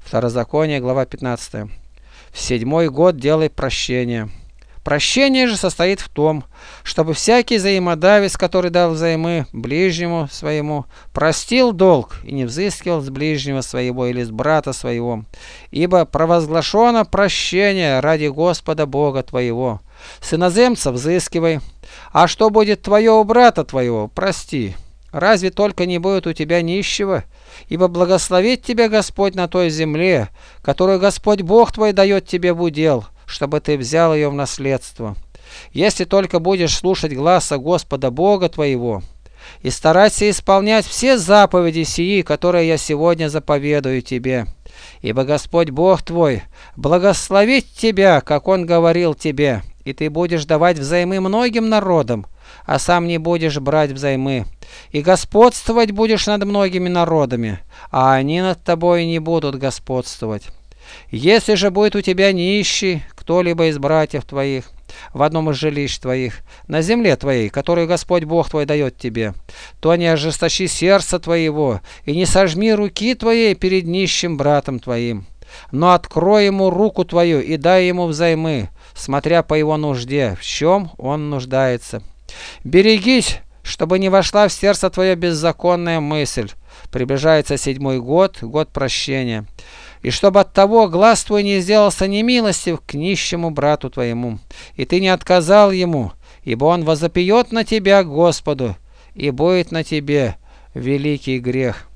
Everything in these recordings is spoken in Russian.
Второзаконие, глава 15. В 7-й год делай прощение. Прощение же состоит в том, чтобы всякий взаимодавец, который дал взаймы ближнему своему, простил долг и не взыскивал с ближнего своего или с брата своего, ибо провозглашено прощение ради Господа Бога твоего. С иноземца взыскивай, а что будет твое у брата твоего, прости. Разве только не будет у тебя нищего? Ибо благословит тебя Господь на той земле, которую Господь Бог твой дает тебе в удел, чтобы ты взял ее в наследство. Если только будешь слушать гласа Господа Бога твоего и стараться исполнять все заповеди сии, которые я сегодня заповедую тебе. Ибо Господь Бог твой благословит тебя, как Он говорил тебе, и ты будешь давать взаймы многим народам, а сам не будешь брать взаймы, и господствовать будешь над многими народами, а они над тобой не будут господствовать. Если же будет у тебя нищий кто-либо из братьев твоих в одном из жилищ твоих, на земле твоей, которую Господь Бог твой дает тебе, то не ожесточи сердца твоего и не сожми руки твоей перед нищим братом твоим, но открой ему руку твою и дай ему взаймы, смотря по его нужде, в чем он нуждается. Берегись, чтобы не вошла в сердце твое беззаконная мысль. Приближается 7-й год, год прощения. И чтобы от того глаз твой не сделался немилостив к нищему брату твоему, и ты не отказал ему, ибо он возопьет на тебя к Господу, и будет на тебе великий грех.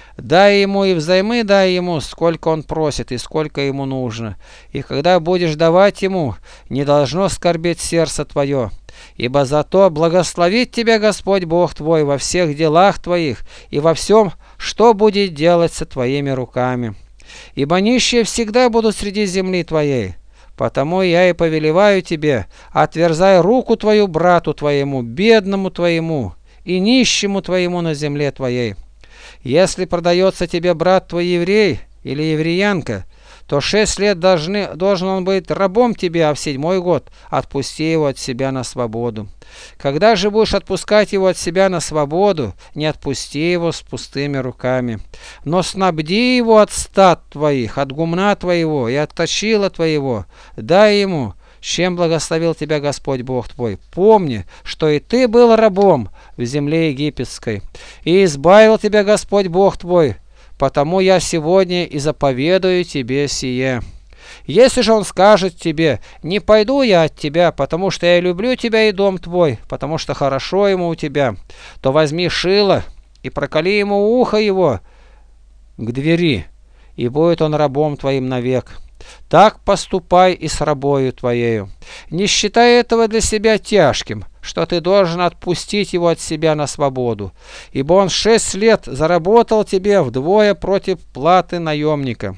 Дай ему и взаймы дай ему, сколько он просит и сколько ему нужно. И когда будешь давать ему, не должно скорбеть сердце твое, ибо зато благословит тебя Господь Бог твой во всех делах твоих и во всем, что будет делаться твоими руками. Ибо нищие всегда будут среди земли твоей. Потому я и повелеваю тебе, отверзай руку твою брату твоему, бедному твоему и нищему твоему на земле твоей. Если продается тебе брат твой еврей или евреянка, то 6 лет должен он быть рабом тебе, а в 7-й год отпусти его от себя на свободу. Когда же будешь отпускать его от себя на свободу, не отпусти его с пустыми руками, но снабди его от стад твоих, от гумна твоего и от точила твоего, дай ему, чем благословил тебя Господь Бог твой. Помни, что и ты был рабом в земле египетской, и избавил тебя Господь Бог твой, потому я сегодня и заповедую тебе сие. Если же он скажет тебе: не пойду я от тебя, потому что я люблю тебя и дом твой, потому что хорошо ему у тебя, то возьми шило и проколи ему ухо его к двери, и будет он рабом твоим навек. Так поступай и с рабою твоею. Не считай этого для себя тяжким, что ты должен отпустить его от себя на свободу, ибо он 6 лет заработал тебе вдвое против платы наемника.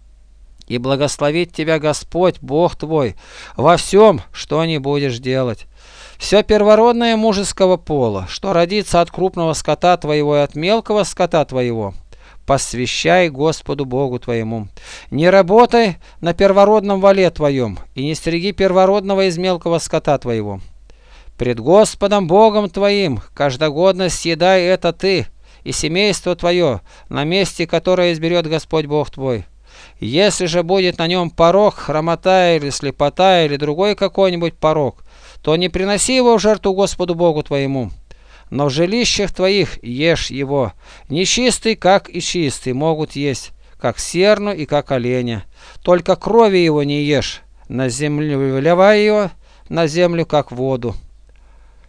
И благословит тебя Господь, Бог твой, во всем, что не будешь делать. Все первородное мужеского пола, что родится от крупного скота твоего и от мелкого скота твоего, посвящай Господу Богу твоему. Не работай на первородном воле твоем, и не стриги первородного из мелкого скота твоего. Пред Господом Богом твоим каждогодно съедай это ты и семейство твое на месте, которое изберет Господь Бог твой. Если же будет на нем порок, хромота или слепота, или другой какой-нибудь порок, то не приноси его в жертву Господу Богу твоему. Но в жилищах твоих ешь его. Нечистый, как и чистый, могут есть, как серну и как оленя. Только крови его не ешь, на землю вливай его, на землю, как воду.